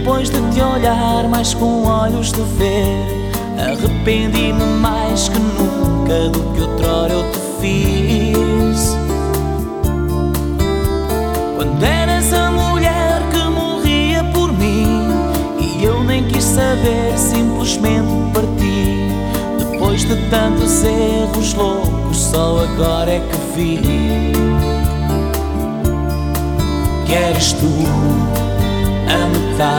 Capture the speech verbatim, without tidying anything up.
depois de te olhar mais com olhos de ver, arrependi-me mais que nunca do que outrora eu te fiz. Quando eras a mulher que morria por mim e eu nem quis saber, simplesmente parti. Depois de tantos erros loucos, só agora é que vi que eres tu a metade